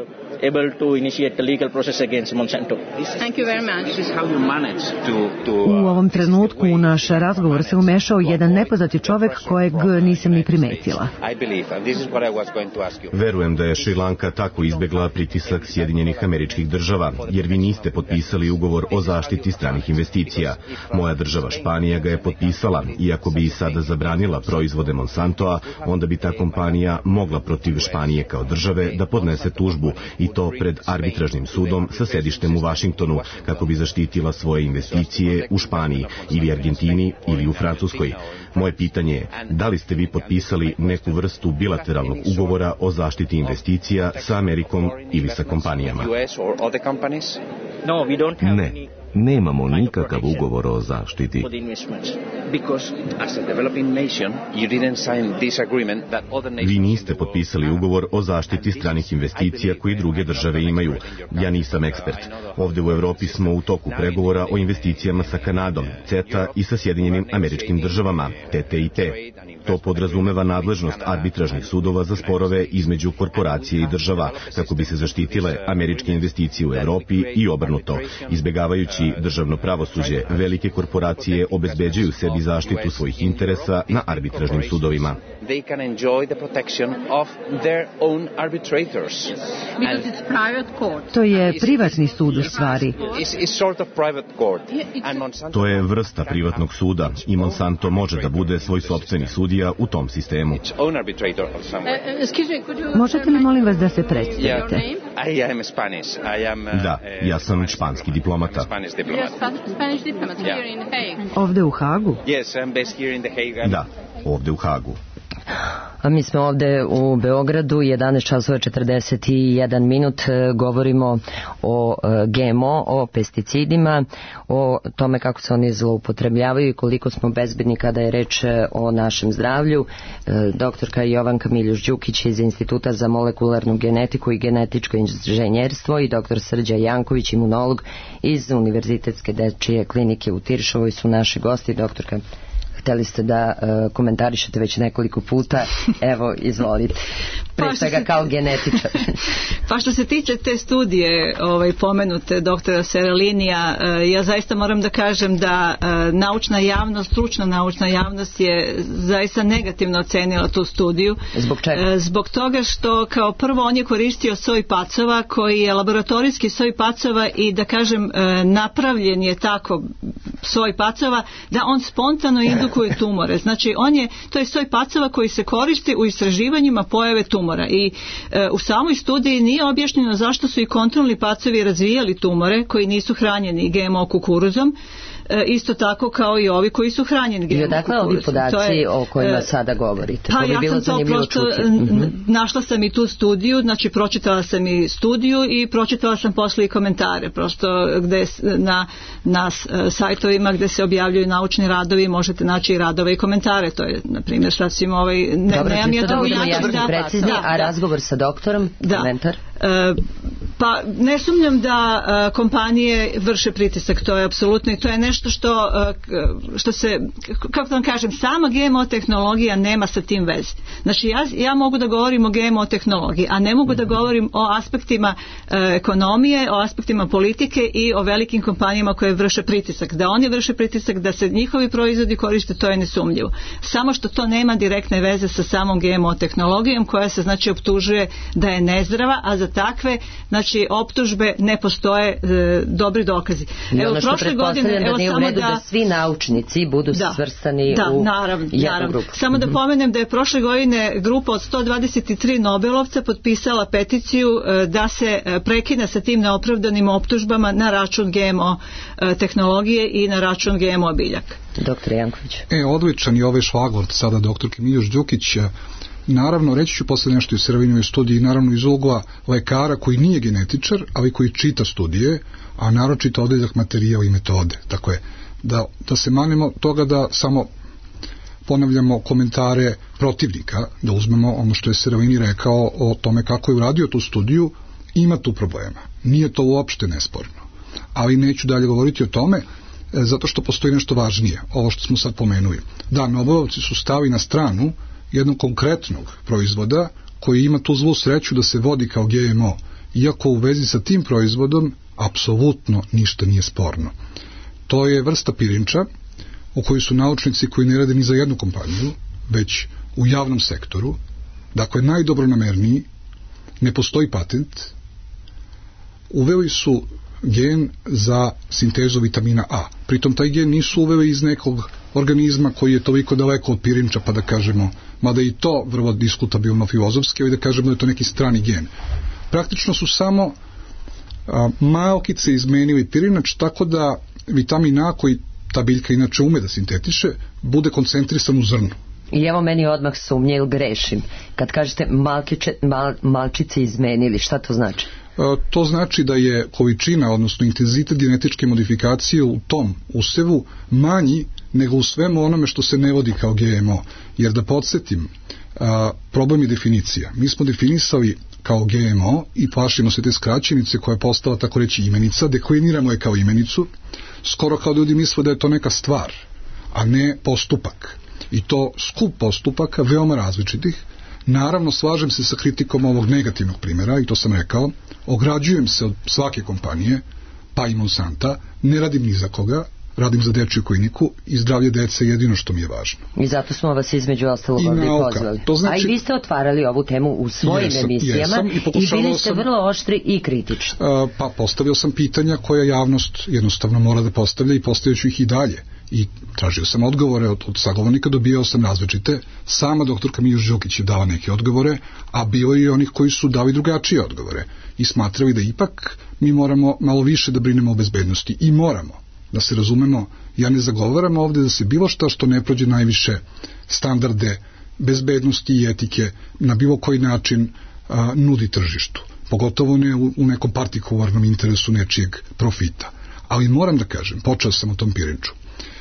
U ovom trenutku u naš razgovor se umešao jedan nepoznati čovek kojeg nisam ni primetila. Verujem da je Šri Lanka tako izbegla pritisak Sjedinjenih Američkih Država, jer vi niste potpisali ugovor o zaštiti stranih investicija. Moja država Španija ga je potpisala, iako bi i sada sada zabranila proizvode Monsantoa, onda bi ta kompanija mogla protiv Španije kao države da podnese tužbu i to pred arbitražnim sudom sa sedištem u Vašingtonu kako bi zaštitila svoje investicije u Španiji ili Argentini ili u Francuskoj. Moje pitanje je, da li ste vi potpisali neku vrstu bilateralnog ugovora o zaštiti investicija sa Amerikom ili sa kompanijama? Ne. Nemamo nikakav ugovor o zaštiti. Vi niste potpisali ugovor o zaštiti stranih investicija koji druge države imaju. Ja nisam ekspert. Ovde u Evropi smo u toku pregovora o investicijama sa Kanadom, CETA i sa Sjedinjenim Američkim Državama, T T I P. To podrazumeva nadležnost arbitražnih sudova za sporove između korporacije i država, kako bi se zaštitile američke investicije u Evropi i obrnuto. Izbegavajući državno pravosuđe, velike korporacije obezbeđuju sebi zaštitu svojih interesa na arbitražnim sudovima. To je privatni sud u stvari. To je vrsta privatnog suda i Monsanto može da bude svoj sopstveni sudija u tom sistemu. Možete li molim vas da se predstavite? Da, ja sam španski diplomata. Ovde u Hagu? Da, ovde u Hagu. A mi smo ovde u Beogradu, jedanaest časova četrdeset jedan minut, govorimo o G M O, o pesticidima, o tome kako se oni zloupotrebljavaju i koliko smo bezbedni kada je reč o našem zdravlju. Doktorka Jovanka Miljuš-Đukić iz Instituta za molekularnu genetiku i genetičko inženjerstvo i doktor Srđa Janković, imunolog iz Univerzitetske dečije klinike u Tiršovoj su naši gosti. Doktorka, hteli ste da uh, komentarišete već nekoliko puta, evo, izvolite. Pre pa svega se, kao genetičar. Pa što se tiče te studije ovaj, pomenute doktora Seralinija, uh, ja zaista moram da kažem da uh, naučna javnost, stručna naučna javnost je zaista negativno ocenila tu studiju. Zbog čega? Uh, zbog toga što kao prvo on je koristio soj pacova koji je laboratorijski soj pacova i da kažem uh, napravljen je tako soj pacova da on spontano indukuje tumore. Znači on je, to je soj pacova koji se koristi u istraživanjima pojave tumora i e, u samoj studiji nije objašnjeno zašto su i kontrolni pacovi razvijali tumore koji nisu hranjeni G M O kukuruzom, e, isto tako kao i ovi koji su hranjeni G M O kukuruzom. I odakle ovi podaci je, o kojima e, sada govorite? Pa to bi ja bilo sam to prosto, mm-hmm. našla sam i tu studiju, znači pročitala sam i studiju i pročitala sam posle i komentare, prosto gde na, na sajtovima gde se objavljuju naučni radovi možete naći i radove i komentare, to je na primjer sasvim ovaj, ne, dobro, nemam ja to to ja jasni, da, precizni, da, a razgovor sa doktorom, da. Komentar? E, pa ne sumnjam da a, kompanije vrše pritisak, to je apsolutno i to je nešto što, a, što se, kako da vam kažem, sama G M O tehnologija nema sa tim veze. Znači ja, ja mogu da govorim o G M O tehnologiji, a ne mogu da govorim o aspektima a, ekonomije, o aspektima politike i o velikim kompanijama koje vrše pritisak. Da oni vrše pritisak, da se njihovi proizvodi koriste, to je nesumljivo. Samo što to nema direktne veze sa samom G M O tehnologijom koja se znači optužuje da je nezdrava, a za takve znači optužbe ne postoje e, dobri dokazi. I ono što pretpostavljam da nije u redu da, da svi naučnici budu da, svrstani da, u naravno, jednu naravno. grupu. Samo da pomenem da je prošle godine grupa od sto dvadeset tri Nobelovca potpisala peticiju e, da se prekine sa tim neopravdanim optužbama na račun G M O e, tehnologije i na račun G M O biljaka. Doktor Janković. E, odličan je ovaj šlagvort sada doktorke Miljuš-Đukić. Naravno, reći ću posle nešto iz Seralinjeve studiji, naravno iz ugla lekara koji nije genetičar, ali koji čita studije, a naročito određak materijal i metode. Dakle, da, da se manimo toga da samo ponavljamo komentare protivnika, da uzmemo ono što je Seralini rekao o tome kako je uradio tu studiju, ima tu problema. Nije to uopšte nesporno. Ali neću dalje govoriti o tome, zato što postoji nešto važnije, ovo što smo sad pomenuli. Da, Nobelovci su stali na stranu jednog konkretnog proizvoda koji ima tu zlu sreću da se vodi kao G M O, iako u vezi sa tim proizvodom apsolutno ništa nije sporno. To je vrsta pirinča u kojoj su naučnici koji ne rade ni za jednu kompaniju, već u javnom sektoru, dakle najdobronamerniji, ne postoji patent, uveli su gen za sintezu vitamina A. Pritom taj gen nisu uveli iz nekog organizma koji je toliko daleko od pirinča, pa da kažemo, mada i to vrlo diskutabilno filozofski, ali da kažemo da je to neki strani gen. Praktično su samo a, malkice izmenili pirinač tako da vitamin A, koji ta biljka inače ume da sintetiše, bude koncentrisan u zrnu. I evo meni odmah sumnje ili grešim. Kad kažete malkiče, mal, malčice izmenili, šta to znači? To znači da je količina, odnosno intenzitet genetičke modifikacije u tom usevu manji nego u svemu onome što se ne vodi kao G M O. Jer da podsjetim, problem je definicija. Mi smo definisali kao G M O i plašimo se te skraćenice koja je postala tako reći imenica, dekliniramo je kao imenicu, skoro kao ljudi misle da je to neka stvar, a ne postupak. I to skup postupaka, veoma različitih. Naravno, slažem se sa kritikom ovog negativnog primjera, i to sam rekao, ograđujem se od svake kompanije, pa i Monsanta, ne radim ni za koga, radim za dečju kliniku i zdravlje dece je jedino što mi je važno. I zato smo vas između ostalog ovdje pozvali. Znači, a i vi ste otvarali ovu temu u svojim jesam, emisijama jesam, i, i bili ste sam, vrlo oštri i kritični. Uh, pa postavio sam pitanja koja javnost jednostavno mora da postavlja i postavit ću ih i dalje. I tražio sam odgovore od, od sagovornika, dobijao sam različite. Sama doktorka Mijuš Žukić je dala neke odgovore, a bilo je i onih koji su dali drugačije odgovore i smatrali da ipak mi moramo malo više da brinemo o bezbednosti. I moramo, da se razumemo, ja ne zagovaram ovde da se bilo šta što ne prođe najviše standarde bezbednosti i etike na bilo koji način a, nudi tržištu. Pogotovo ne u, u nekom partikularnom interesu nečijeg profita. Ali moram da kažem, počeo sam o tom pirinču.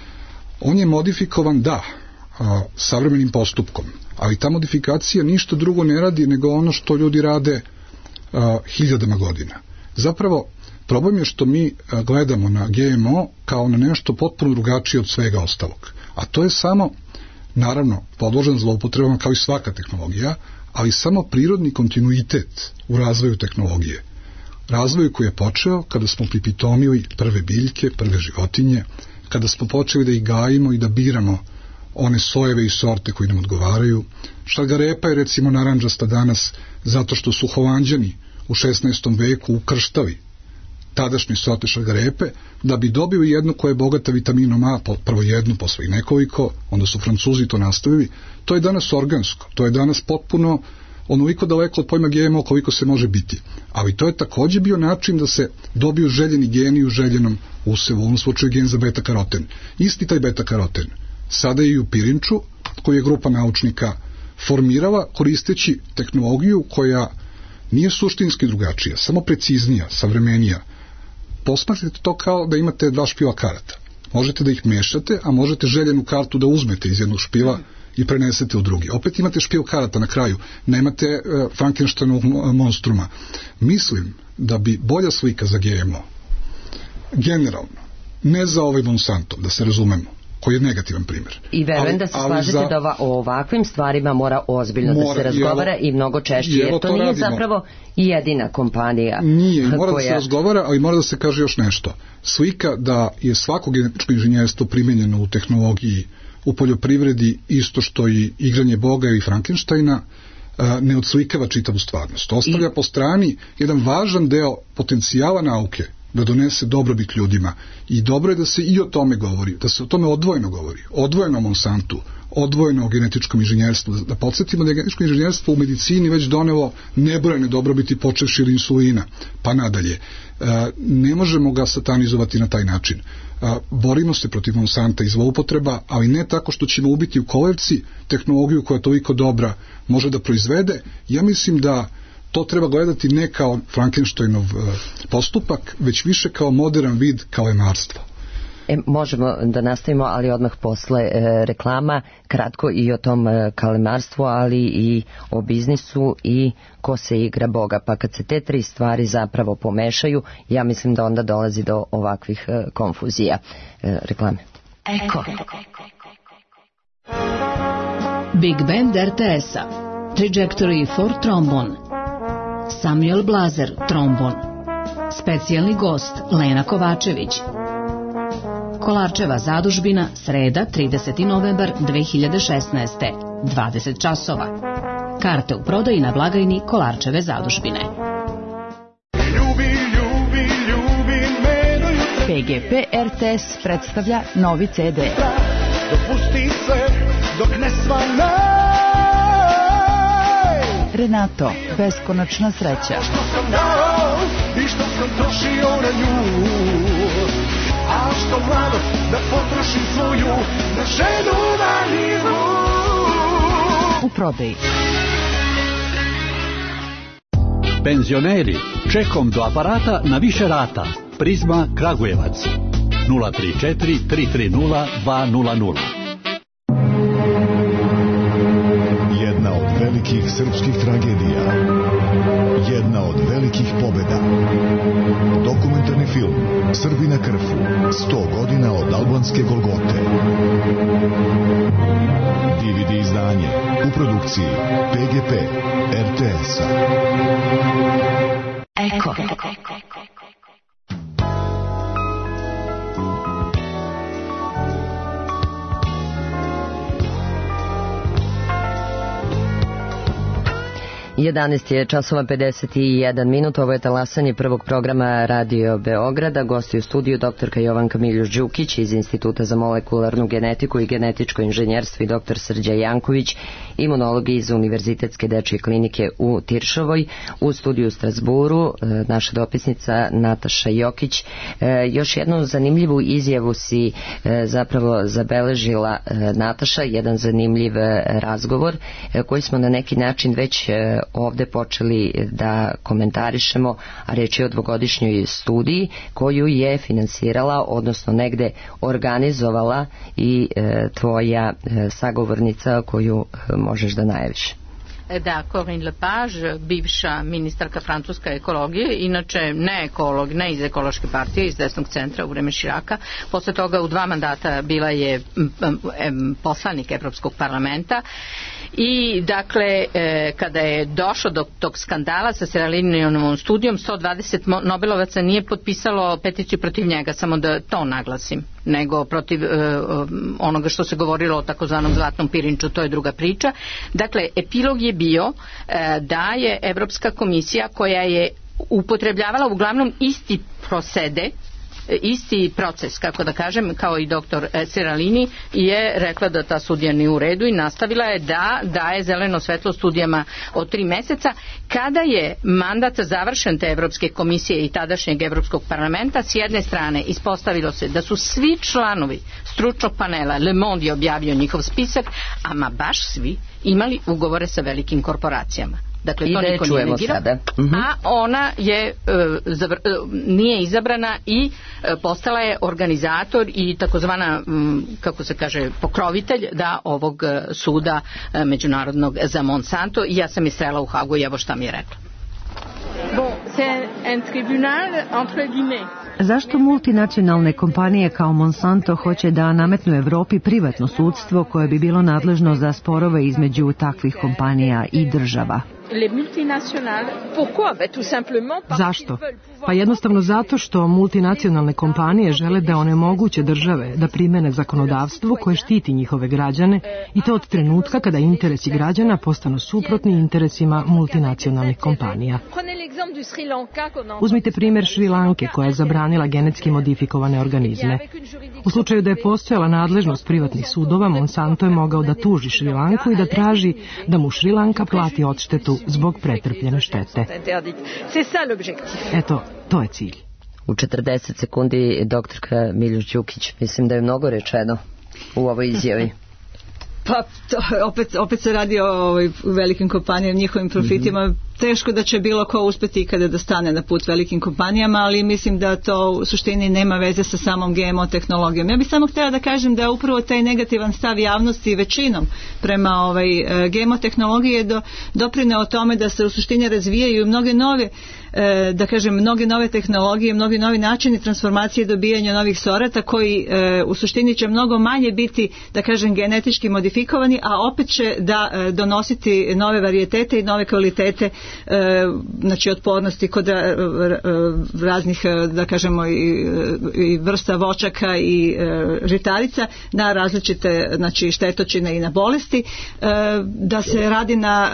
On je modifikovan, da, a, savremenim postupkom, ali ta modifikacija ništa drugo ne radi nego ono što ljudi rade a, hiljadama godina. Zapravo, problem je što mi a, gledamo na G M O kao na nešto potpuno drugačije od svega ostalog. A to je samo, naravno, podložen zloupotrebama kao i svaka tehnologija, ali samo prirodni kontinuitet u razvoju tehnologije. Razvoju koji je počeo kada smo pripitomili prve biljke, prve životinje, kada smo počeli da ih gajimo i da biramo one sojeve i sorte koji nam odgovaraju. Šargarepa je recimo naranđasta danas zato što su Holanđani u šesnaestom veku ukrštali tadašnje sorte šargarepe da bi dobili jednu koja je bogata vitaminom A, prvo jednu, posle i nekoliko, onda su Francuzi to nastavili. To je danas organsko, to je danas potpuno onoliko daleko od pojma G M O koliko se može biti. Ali to je takođe bio način da se dobiju željeni geni u željenom usevu, u ovom slučaju gen za beta-karoten. Isti taj beta-karoten sada je i u pirinču, koju je grupa naučnika formirala koristeći tehnologiju koja nije suštinski drugačija, samo preciznija, savremenija. Posmatrite to kao da imate dva špila karata. Možete da ih mešate, a možete željenu kartu da uzmete iz jednog špila i prenesete u drugi. Opet imate špil karata na kraju, nemate uh, Frankensteinovog monstruma. Mislim da bi bolja slika za G M O, generalno, ne za ovaj Monsanto, da se razumemo, koji je negativan primjer. I verujem da se slažete za... da ova, o ovakvim stvarima mora ozbiljno mora, da se razgovara i, evo, i mnogo češće, jer to, to nije radimo. Zapravo i jedina kompanija. Nije, mora koja... da se razgovara, ali mora da se kaže još nešto. Slika da je svako genetičko inženjerstvo primenjeno u tehnologiji, u poljoprivredi, isto što i igranje Boga i Frankensteina, ne odslikava čitavu stvarnost. Ostavlja I... po strani jedan važan deo potencijala nauke da donese dobrobit ljudima. I dobro je da se i o tome govori, da se o tome odvojeno govori. Odvojeno o Monsantu, odvojeno o genetičkom inženjerstvu. Da podsjetimo da je genetičko inženjerstvo u medicini već donelo nebrojene dobrobiti počevši od insulina, pa nadalje. Ne možemo ga satanizovati na taj način. Borimo se protiv Monsanta i zloupotreba, ali ne tako što ćemo ubiti u kolevci tehnologiju koja je toliko dobra može da proizvede. Ja mislim da to treba gledati ne kao Frankensteinov postupak, već više kao modern vid kalemarstva. E, možemo da nastavimo, ali odmah posle e, reklama, kratko i o tom e, kalemarstvu, ali i o biznisu i ko se igra Boga. Pa kad se te tri stvari zapravo pomešaju, ja mislim da onda dolazi do ovakvih e, konfuzija. E, reklame. Eko. Big Band R T S-a. Trajectory for Trombon. Samuel Blazer, trombon. Specijalni gost Lena Kovačević. Kolarčeva zadužbina, sreda, trideseti novembar dve hiljade šesnaeste, dvadeset časova. Karte u prodaji na blagajni Kolarčeve zadužbine. P G P R T S predstavlja novi C D. dopusti sve dok ne svane. Renato, beskonačna sreća. Što sam dao i što sam trošio na nju, a što mladost da potrošim svoju na ženu valjivu. U prodaji. Penzioneri, čekom do aparata na više rata. Prizma Kragujevac. nula tri četiri tri tri nula dva nula nula. Jedna od velikih srpskih tragedija. Jedna od velikih pobjeda. Dokumentarni film Srbi na krfu. sto godina od albanske Golgote. D V D izdanje u produkciji P G P R T S-a. Eko. jedanaest je časova pedeset jedan minut, ovo je talasanje prvog programa Radio Beograda. Gosti u studiju doktorka Jovanka Miljuš-Đukić iz Instituta za molekularnu genetiku i genetičko inženjerstvo i doktor Srđa Janković, imunolog iz Univerzitetske dečje klinike u Tiršovoj. U studiju u Strasburu naša dopisnica Nataša Jokić. Još jednu zanimljivu izjavu si zapravo zabeležila, Nataša, jedan zanimljiv razgovor koji smo na neki način već ovde počeli da komentarišemo, a reč je o dvogodišnjoj studiji koju je finansirala, odnosno negde organizovala i e, tvoja e, sagovornica koju e, možeš da najaviš. Da, Corinne Lepage, bivša ministarka francuska ekologije, inače ne ekolog, ne iz ekološke partije, iz desnog centra u vreme Širaka. Posle toga u dva mandata bila je poslanik Evropskog parlamenta. I dakle, e, kada je došlo do tog skandala sa Seralinijovom studijom, sto dvadeset Nobelovaca nije potpisalo peticiju protiv njega, samo da to naglasim, nego protiv e, onoga što se govorilo o takozvanom zlatnom pirinču, to je druga priča. Dakle, epilog je bio e, da je Evropska komisija, koja je upotrebljavala uglavnom isti prosede, isti proces, kako da kažem, kao i doktor Seralini, je rekla da ta studija nije u redu i nastavila je da daje zeleno svetlo studijama od tri meseca. Kada je mandat završen te Evropske komisije i tadašnjeg Evropskog parlamenta, s jedne strane ispostavilo se da su svi članovi stručnog panela, Le Monde je objavio njihov spisak, ama baš svi imali ugovore sa velikim korporacijama. Dakle, to niko nije negirao, uh-huh. a ona je uh, zavr, uh, nije izabrana i uh, postala je organizator i takozvana, um, kako se kaže, pokrovitelj da ovog uh, suda uh, međunarodnog za Monsanto, i ja sam je srela u Hagu i evo šta mi je rekla. Bon, c'est un tribunal entre guillemets. Zašto multinacionalne kompanije kao Monsanto hoće da nametnu Evropi privatno sudstvo koje bi bilo nadležno za sporove između takvih kompanija i država? Zašto? Pa jednostavno zato što multinacionalne kompanije žele da onemoguće države da primene zakonodavstvo koje štiti njihove građane, i to od trenutka kada interesi građana postanu suprotni interesima multinacionalnih kompanija. Uzmite primjer Šri Lanke, koja je zabranila genetski modifikovane organizme. U slučaju da je postojala nadležnost privatnih sudova, Monsanto je mogao da tuži Šri Lanku i da traži da mu Šri Lanka plati odštetu zbog pretrpljene štete. Eto, to je cilj. U četrdeset sekundi doktorka Miljuš-Đukić, mislim da je mnogo rečeno u ovoj izjavi. Pa to, opet, opet se radi o ovoj velikim kompanijama, njihovim profitima. Mm-hmm. Teško da će bilo ko uspeti ikada da stane na put velikim kompanijama, ali mislim da to u suštini nema veze sa samom G M O tehnologijom. Ja bih samo htjela da kažem da upravo taj negativan stav javnosti većinom prema ovaj G M O tehnologije do, doprineo tome da se u suštini razvijaju mnoge nove, da kažem, mnoge nove tehnologije, mnogi novi načini transformacije i dobijanja novih sorata koji u suštini će mnogo manje biti, da kažem, genetički modifikovani, a opet će da donositi nove varijetete i nove kvalitete znači otpornosti kod raznih, da kažemo, i, i vrsta voćaka i žitarica na različite, znači, štetočine i na bolesti, da se radi na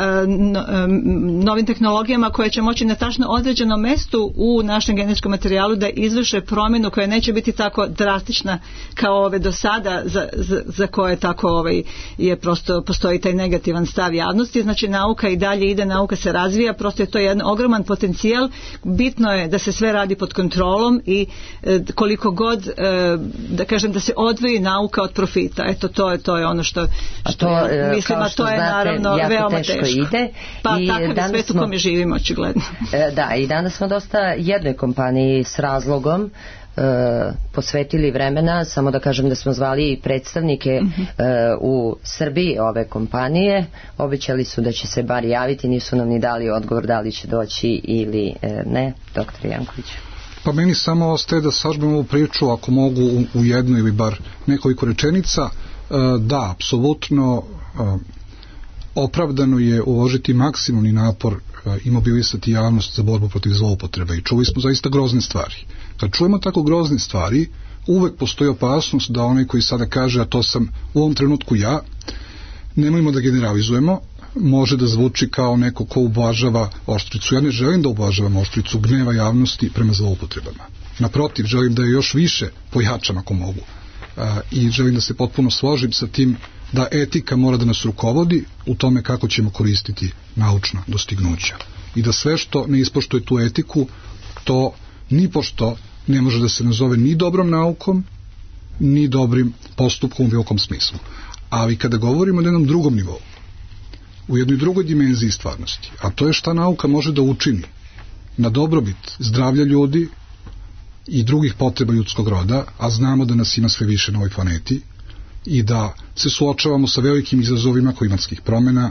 novim tehnologijama koje će moći na tačno određenom mestu u našem genetskom materijalu da izvrše promjenu koja neće biti tako drastična kao ove do sada za, za, za koje tako ovaj, je prosto postoji taj negativan stav javnosti. Znači nauka i dalje ide, nauka se razvija, prosto je to jedan ogroman potencijal. Bitno je da se sve radi pod kontrolom i e, koliko god e, da kažem da se odvoji nauka od profita. Eto to je to je ono što, što to, ja mislim, a to je znate, naravno veoma teško. teško. Ide. Pa I tako je svet u kome živimo, očigledno. E, da, i danas smo dosta jednoj kompaniji s razlogom E, posvetili vremena, samo da kažem da smo zvali i predstavnike mm-hmm. e, u Srbiji ove kompanije, obećali su da će se bar javiti, nisu nam ni dali odgovor da li će doći ili e, ne. Doktor Janković. Pa meni samo ostaje da sažmem ovu priču, ako mogu u, u jednu ili bar nekoliko rečenica. E, da, apsolutno e, opravdano je uložiti maksimumni napor e, i mobilisati javnost za borbu protiv zloupotreba i čuli smo zaista grozne stvari. Kad čujemo tako grozne stvari, uvek postoji opasnost da onaj koji sada kaže, a to sam u ovom trenutku ja, nemojmo da generalizujemo, može da zvuči kao neko ko ublažava oštricu. Ja ne želim da ublažavam oštricu gneva javnosti prema zloupotrebama. Naprotiv, želim da je još više pojačam ako mogu. A, i želim da se potpuno složim sa tim da etika mora da nas rukovodi u tome kako ćemo koristiti naučna dostignuća. I da sve što ne ispoštuje tu etiku, to nipošto ne može da se nazove ni dobrom naukom, ni dobrim postupkom u bilo kom smislu. Ali kada govorimo na jednom drugom nivou, u jednoj drugoj dimenziji stvarnosti, a to je šta nauka može da učini na dobrobit zdravlja ljudi i drugih potreba ljudskog roda, a znamo da nas ima sve više na ovoj planeti i da se suočavamo sa velikim izazovima klimatskih promjena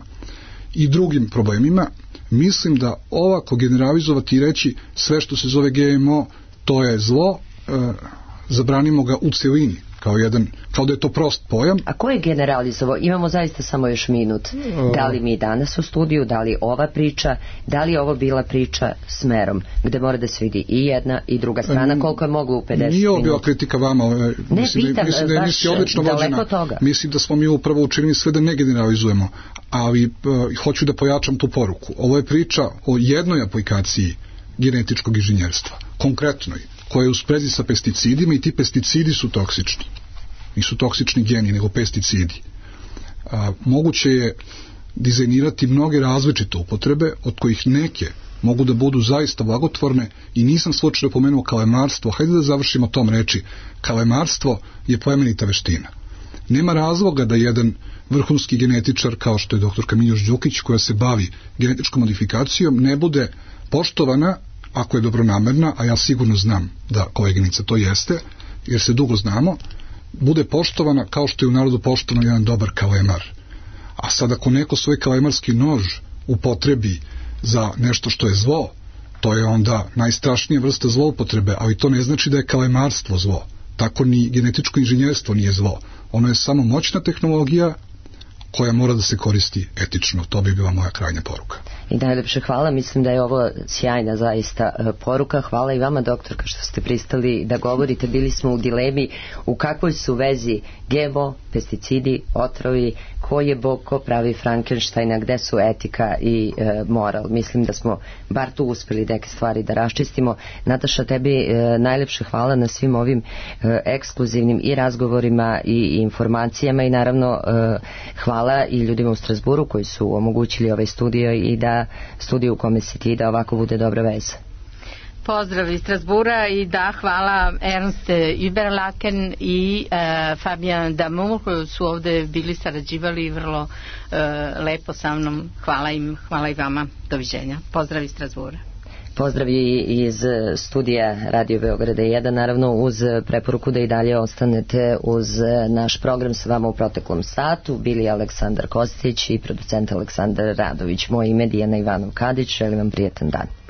i drugim problemima, mislim da ovako generalizovati i reći sve što se zove G M O to je zlo, e, zabranimo ga u celini kao jedan, kao da je to prost pojam. A ko je generalizovao? Imamo zaista samo još minut. Da li mi danas u studiju, da li ova priča, da li je ovo bila priča smerom, gde mora da se vidi i jedna i druga strana, koliko je moglo u pedeset minuta? Nije ovo bila kritika vama. Ne, mislim, pitam, mislim da je baš odlično daleko toga. Mislim da smo mi upravo učinili sve da ne generalizujemo, ali uh, hoću da pojačam tu poruku. Ovo je priča o jednoj aplikaciji genetičkog inženjerstva, konkretnoj, koja je u sprezi sa pesticidima i ti pesticidi su toksični. Nisu toksični geni, nego pesticidi. A, moguće je dizajnirati mnoge različite upotrebe, od kojih neke mogu da budu zaista blagotvorne i nisam slučajno pomenuo kalemarstvo. Hajde da završimo tom reči. Kalemarstvo je plemenita veština. Nema razloga da jedan vrhunski genetičar kao što je doktorka Miljuš Đukić, koja se bavi genetičkom modifikacijom, ne bude poštovana ako je dobronamerna, a ja sigurno znam da koleginica to jeste, jer se dugo znamo, bude poštovana kao što je u narodu poštovan jedan dobar kalemar. A sad ako neko svoj kalemarski nož upotrebi za nešto što je zlo, to je onda najstrašnija vrsta zloupotrebe, ali to ne znači da je kalemarstvo zlo. Tako ni genetičko inženjerstvo nije zlo. Ono je samo moćna tehnologija koja mora da se koristi etično. To bi bila moja krajnja poruka. I najlepše hvala, mislim da je ovo sjajna zaista poruka. Hvala i vama, doktorka, što ste pristali da govorite. Bili smo u dilemi u kakvoj su vezi G M O, pesticidi, otrovi, ko je Bog, ko pravi Frankensteina, gde su etika i e, moral. Mislim da smo bar tu uspeli neke stvari da raščistimo. Nataša, tebi e, najlepše hvala na svim ovim e, ekskluzivnim i razgovorima i informacijama i naravno e, hvala i ljudima u Strasburu koji su omogućili ovaj studio i da studiju u kome si ti, da ovako bude dobra veza. Pozdrav iz Strasbura i da, hvala Ernst Überlaken i uh, Fabien Damour koji su ovde bili sarađivali vrlo uh, lepo sa mnom. Hvala im, hvala i vama. Doviđenja. Pozdrav iz Strasbura. Pozdrav iz studija Radio Beograda jedan, naravno uz preporuku da i dalje ostanete uz naš program. Sa vama u proteklom satu bili Aleksandar Kostić i producent Aleksandar Radović. Moje ime je Dijana Ivanov Kadić. Želim vam prijetan dan.